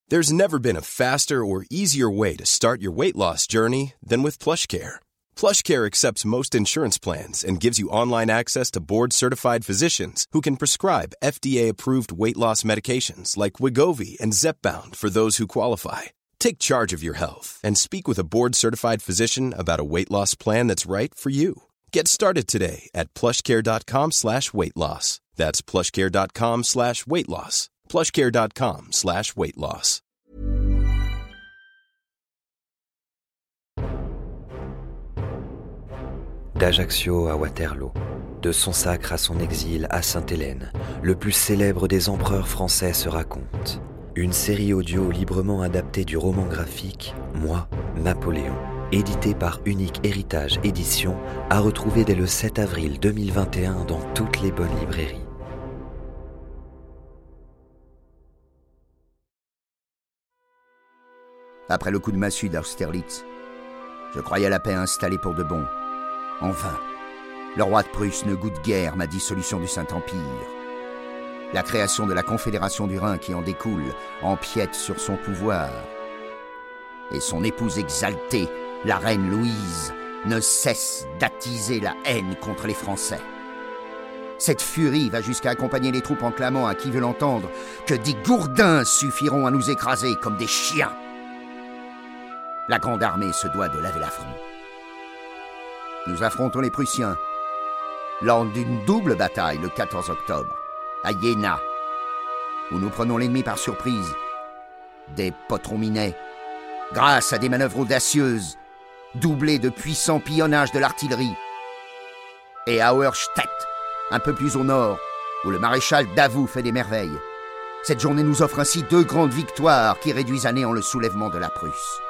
There's never been a faster or easier way to start your weight loss journey than with PlushCare. PlushCare accepts most insurance plans and gives you online access to board-certified physicians who can prescribe FDA-approved weight loss medications like Wegovy and Zepbound for those who qualify. Take charge of your health and speak with a board-certified physician about a weight loss plan that's right for you. Get started today at plushcare.com/weight loss. That's plushcare.com/weight loss. plushcare.com/weight loss. D'Ajaccio à Waterloo, de son sacre à son exil à Sainte-Hélène, le plus célèbre des empereurs français se raconte. Une série audio librement adaptée du roman graphique « Moi, Napoléon », édité par Unique Héritage Éditions, à retrouver dès le 7 avril 2021 dans toutes les bonnes librairies. Après le coup de massue d'Austerlitz, je croyais la paix installée pour de bon. En vain. Le roi de Prusse ne goûte guère ma dissolution du Saint-Empire. La création de la Confédération du Rhin qui en découle empiète sur son pouvoir. Et son épouse exaltée, la reine Louise, ne cesse d'attiser la haine contre les Français. Cette furie va jusqu'à accompagner les troupes en clamant à qui veut l'entendre que des gourdins suffiront à nous écraser comme des chiens. La grande armée se doit de laver l'affront. Nous affrontons les Prussiens lors d'une double bataille le 14 octobre, à Jena, où nous prenons l'ennemi par surprise, des potrons minés, grâce à des manœuvres audacieuses, doublées de puissants pillonnages de l'artillerie, et à Auerstedt, un peu plus au nord, où le maréchal Davout fait des merveilles. Cette journée nous offre ainsi 2 grandes victoires qui réduisent à néant le soulèvement de la Prusse.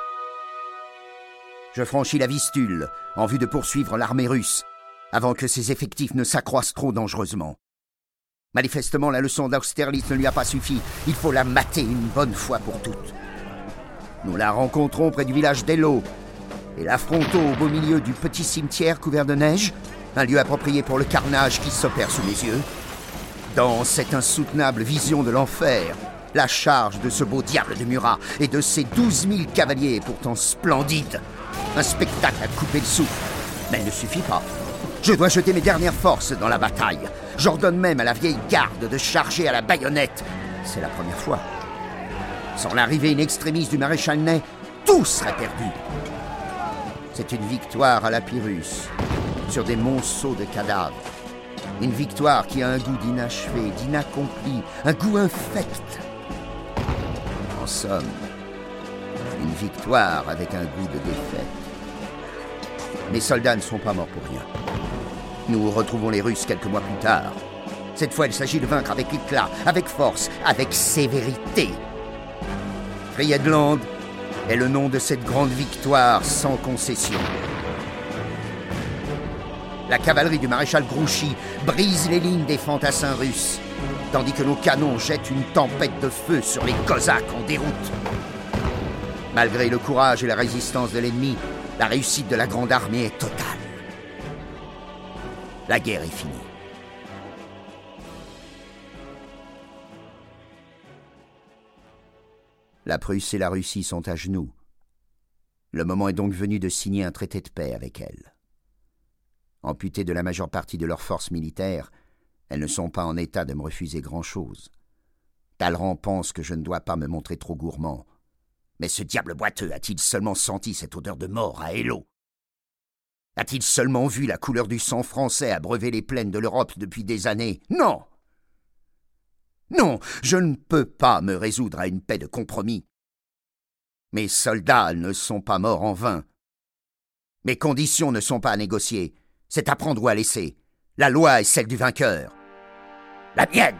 Je franchis la Vistule en vue de poursuivre l'armée russe avant que ses effectifs ne s'accroissent trop dangereusement. Manifestement, la leçon d'Austerlitz ne lui a pas suffi. Il faut la mater une bonne fois pour toutes. Nous la rencontrons près du village d'Eylau et l'affrontons au beau milieu du petit cimetière couvert de neige, un lieu approprié pour le carnage qui s'opère sous mes yeux. Dans cette insoutenable vision de l'enfer, la charge de ce beau diable de Murat et de ses 12 000 cavaliers pourtant splendides. Un spectacle à couper le souffle. Mais il ne suffit pas. Je dois jeter mes dernières forces dans la bataille. J'ordonne même à la vieille garde de charger à la baïonnette. C'est la première fois. Sans l'arrivée in extremis du maréchal Ney, tout serait perdu. C'est une victoire à la Pyrrhus, sur des monceaux de cadavres. Une victoire qui a un goût d'inachevé, d'inaccompli, un goût infect. En somme, une victoire avec un goût de défaite. Mes soldats ne sont pas morts pour rien. Nous retrouvons les Russes quelques mois plus tard. Cette fois, il s'agit de vaincre avec éclat, avec force, avec sévérité. Friedland est le nom de cette grande victoire sans concession. La cavalerie du maréchal Grouchy brise les lignes des fantassins russes, tandis que nos canons jettent une tempête de feu sur les Cosaques en déroute. Malgré le courage et la résistance de l'ennemi, la réussite de la grande armée est totale. La guerre est finie. La Prusse et la Russie sont à genoux. Le moment est donc venu de signer un traité de paix avec elles. Amputées de la majeure partie de leurs forces militaires, elles ne sont pas en état de me refuser grand-chose. Talleyrand pense que je ne dois pas me montrer trop gourmand. Mais ce diable boiteux a-t-il seulement senti cette odeur de mort à Eylau? A-t-il seulement vu la couleur du sang français abreuver les plaines de l'Europe depuis des années? Non! Non, je ne peux pas me résoudre à une paix de compromis. Mes soldats ne sont pas morts en vain. Mes conditions ne sont pas à négocier. C'est à prendre ou à laisser. La loi est celle du vainqueur. La mienne!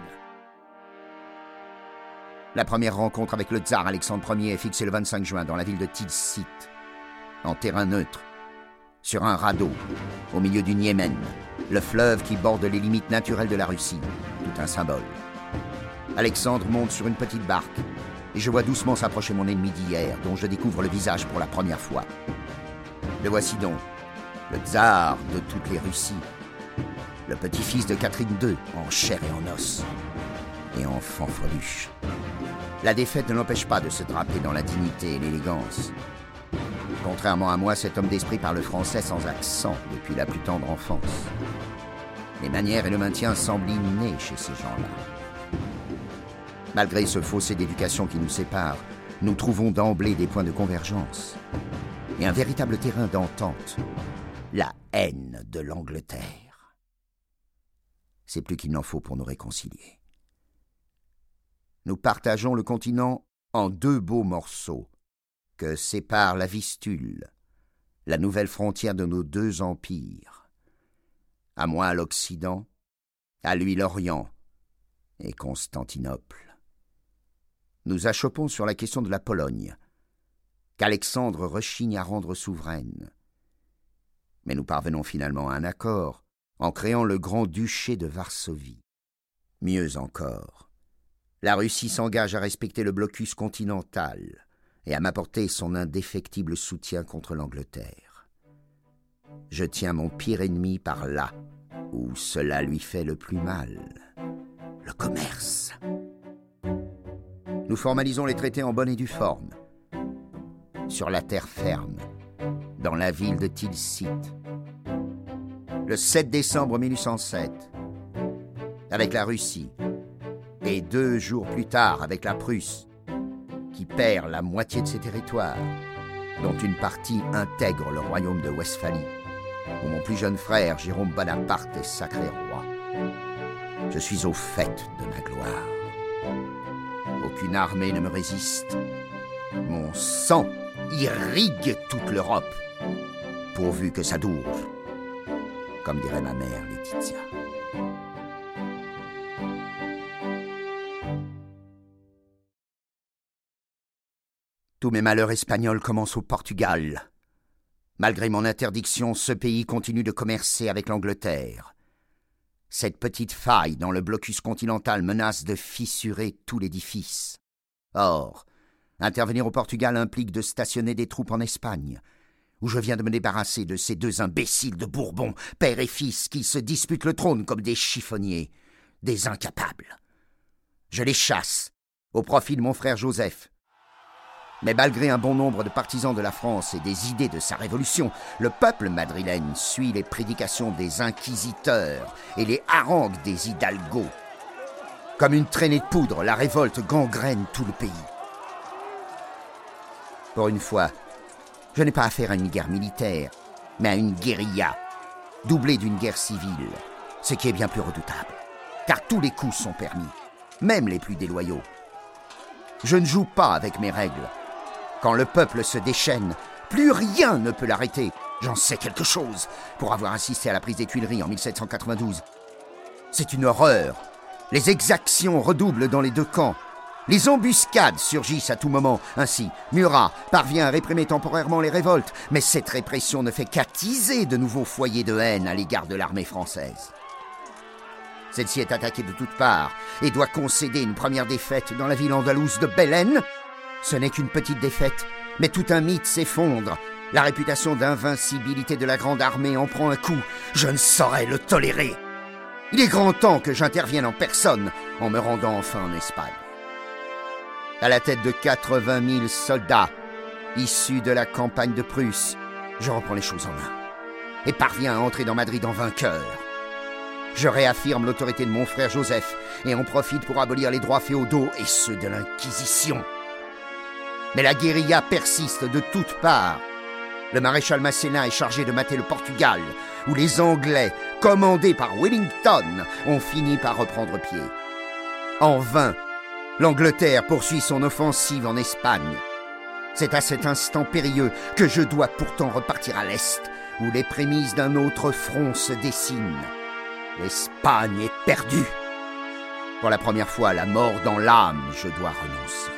La première rencontre avec le tsar Alexandre Ier est fixée le 25 juin dans la ville de Tilsit, en terrain neutre, sur un radeau, au milieu du Niémen, le fleuve qui borde les limites naturelles de la Russie, tout un symbole. Alexandre monte sur une petite barque, et je vois doucement s'approcher mon ennemi d'hier, dont je découvre le visage pour la première fois. Le voici donc, le tsar de toutes les Russies, le petit-fils de Catherine II, en chair et en os. et en fanfreluche. La défaite ne l'empêche pas de se draper dans la dignité et l'élégance. Contrairement à moi, cet homme d'esprit parle français sans accent depuis la plus tendre enfance. Les manières et le maintien semblent innés chez ces gens-là. Malgré ce fossé d'éducation qui nous sépare, nous trouvons d'emblée des points de convergence et un véritable terrain d'entente, la haine de l'Angleterre. C'est plus qu'il n'en faut pour nous réconcilier. Nous partageons le continent en 2 beaux morceaux que séparent la Vistule, la nouvelle frontière de nos 2 empires. À moi l'Occident, à lui l'Orient et Constantinople. Nous achoppons sur la question de la Pologne, qu'Alexandre rechigne à rendre souveraine. Mais nous parvenons finalement à un accord en créant le Grand-Duché de Varsovie. Mieux encore, la Russie s'engage à respecter le blocus continental et à m'apporter son indéfectible soutien contre l'Angleterre. Je tiens mon pire ennemi par là où cela lui fait le plus mal, le commerce. Nous formalisons les traités en bonne et due forme, sur la terre ferme, dans la ville de Tilsit. Le 7 décembre 1807, avec la Russie, et 2 jours plus tard avec la Prusse, qui perd la moitié de ses territoires, dont une partie intègre le royaume de Westphalie, où mon plus jeune frère, Jérôme Bonaparte, est sacré roi. Je suis au fait de ma gloire. Aucune armée ne me résiste. Mon sang irrigue toute l'Europe, pourvu que ça dure, comme dirait ma mère Laetitia. Tous mes malheurs espagnols commencent au Portugal. Malgré mon interdiction, ce pays continue de commercer avec l'Angleterre. Cette petite faille dans le blocus continental menace de fissurer tout l'édifice. Or, intervenir au Portugal implique de stationner des troupes en Espagne, où je viens de me débarrasser de ces 2 imbéciles de Bourbon, père et fils, qui se disputent le trône comme des chiffonniers, des incapables. Je les chasse, au profit de mon frère Joseph. Mais malgré un bon nombre de partisans de la France et des idées de sa révolution, le peuple madrilène suit les prédications des inquisiteurs et les harangues des hidalgos. Comme une traînée de poudre, la révolte gangrène tout le pays. Pour une fois, je n'ai pas affaire à une guerre militaire, mais à une guérilla, doublée d'une guerre civile, ce qui est bien plus redoutable, car tous les coups sont permis, même les plus déloyaux. Je ne joue pas avec mes règles. Quand le peuple se déchaîne, plus rien ne peut l'arrêter. J'en sais quelque chose, pour avoir assisté à la prise des Tuileries en 1792. C'est une horreur. Les exactions redoublent dans les 2 camps. Les embuscades surgissent à tout moment. Ainsi, Murat parvient à réprimer temporairement les révoltes, mais cette répression ne fait qu'attiser de nouveaux foyers de haine à l'égard de l'armée française. Celle-ci est attaquée de toutes parts et doit concéder une première défaite dans la ville andalouse de Belen. Ce n'est qu'une petite défaite, mais tout un mythe s'effondre. La réputation d'invincibilité de la grande armée en prend un coup. Je ne saurais le tolérer. Il est grand temps que j'intervienne en personne en me rendant enfin en Espagne. À la tête de 80 000 soldats issus de la campagne de Prusse, je reprends les choses en main et parviens à entrer dans Madrid en vainqueur. Je réaffirme l'autorité de mon frère Joseph et en profite pour abolir les droits féodaux et ceux de l'Inquisition. Mais la guérilla persiste de toutes parts. Le maréchal Masséna est chargé de mater le Portugal, où les Anglais, commandés par Wellington, ont fini par reprendre pied. En vain, l'Angleterre poursuit son offensive en Espagne. C'est à cet instant périlleux que je dois pourtant repartir à l'Est, où les prémices d'un autre front se dessinent. L'Espagne est perdue. Pour la première fois, la mort dans l'âme, je dois renoncer.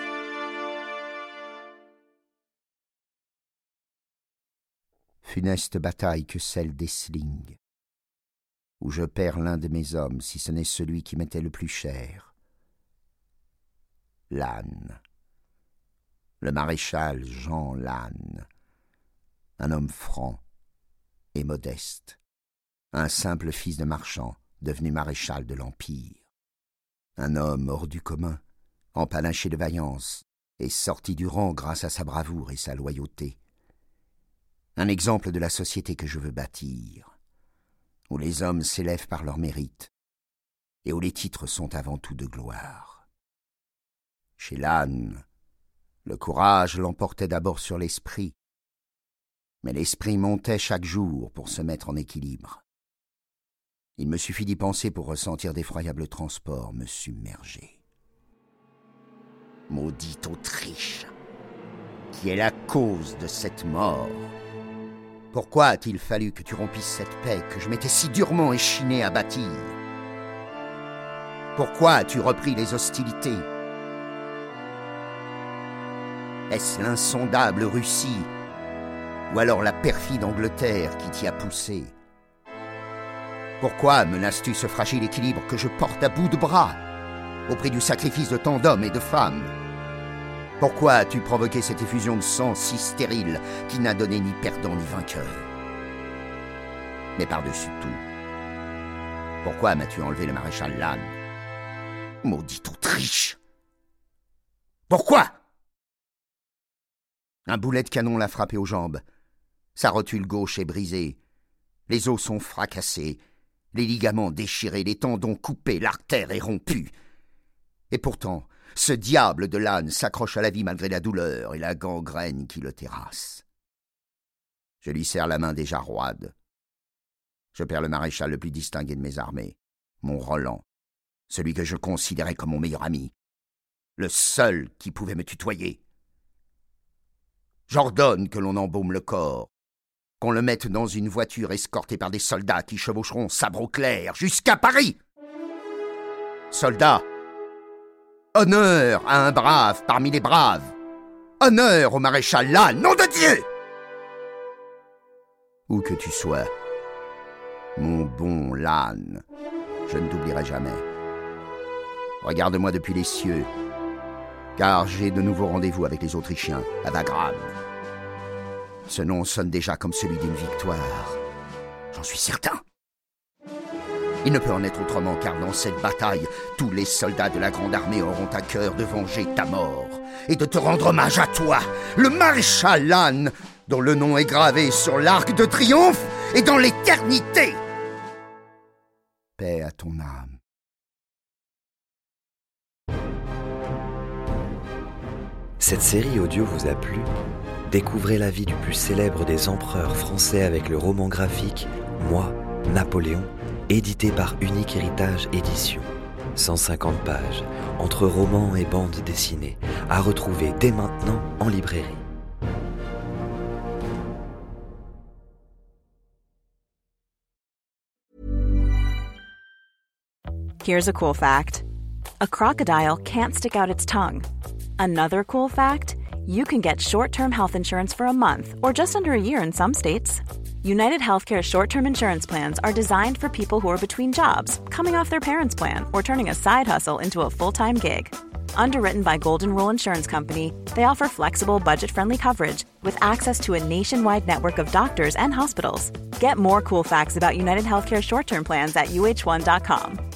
Funeste bataille que celle d'Essling, où je perds l'un de mes hommes, si ce n'est celui qui m'était le plus cher. Lannes, le maréchal Jean Lannes, un homme franc et modeste, un simple fils de marchand devenu maréchal de l'Empire. Un homme hors du commun, empanaché de vaillance, et sorti du rang grâce à sa bravoure et sa loyauté. Un exemple de la société que je veux bâtir, où les hommes s'élèvent par leur mérite, et où les titres sont avant tout de gloire. Chez Lannes, le courage l'emportait d'abord sur l'esprit, mais l'esprit montait chaque jour pour se mettre en équilibre. Il me suffit d'y penser pour ressentir d'effroyables transports me submerger. Maudite Autriche, qui est la cause de cette mort. Pourquoi a-t-il fallu que tu rompisses cette paix que je m'étais si durement échiné à bâtir? Pourquoi as-tu repris les hostilités? Est-ce l'insondable Russie ou alors la perfide Angleterre qui t'y a poussé? Pourquoi menaces-tu ce fragile équilibre que je porte à bout de bras, au prix du sacrifice de tant d'hommes et de femmes? Pourquoi as-tu provoqué cette effusion de sang si stérile qui n'a donné ni perdant ni vainqueur? Mais par-dessus tout, pourquoi m'as-tu enlevé le maréchal Lannes? Maudite Autriche! Pourquoi? Un boulet de canon l'a frappé aux jambes. Sa rotule gauche est brisée. Les os sont fracassés. Les ligaments déchirés, les tendons coupés, l'artère est rompue. Et pourtant, ce diable de Lannes s'accroche à la vie malgré la douleur et la gangrène qui le terrasse. Je lui serre la main déjà roide. Je perds le maréchal le plus distingué de mes armées, mon Roland, celui que je considérais comme mon meilleur ami, le seul qui pouvait me tutoyer. J'ordonne que l'on embaume le corps, qu'on le mette dans une voiture escortée par des soldats qui chevaucheront sabre au clair jusqu'à Paris. Soldats, honneur à un brave parmi les braves. Honneur au maréchal Lannes, nom de Dieu! Où que tu sois, mon bon Lannes, je ne t'oublierai jamais. Regarde-moi depuis les cieux, car j'ai de nouveaux rendez-vous avec les Autrichiens à Wagram. Ce nom sonne déjà comme celui d'une victoire. J'en suis certain. Il ne peut en être autrement, car dans cette bataille, tous les soldats de la grande armée auront à cœur de venger ta mort et de te rendre hommage à toi, le maréchal Lannes, dont le nom est gravé sur l'arc de triomphe et dans l'éternité. Paix à ton âme. Cette série audio vous a plu? Découvrez la vie du plus célèbre des empereurs français avec le roman graphique « Moi, Napoléon », édité par Unique Héritage Éditions. 150 pages, entre romans et bandes dessinées, à retrouver dès maintenant en librairie. Here's a cool fact. A crocodile can't stick out its tongue. Another cool fact, you can get short-term health insurance for a month or just under a year in some states. United Healthcare short-term insurance plans are designed for people who are between jobs, coming off their parents' plan, or turning a side hustle into a full-time gig. Underwritten by Golden Rule Insurance Company, they offer flexible, budget-friendly coverage with access to a nationwide network of doctors and hospitals. Get more cool facts about United Healthcare short-term plans at uh1.com.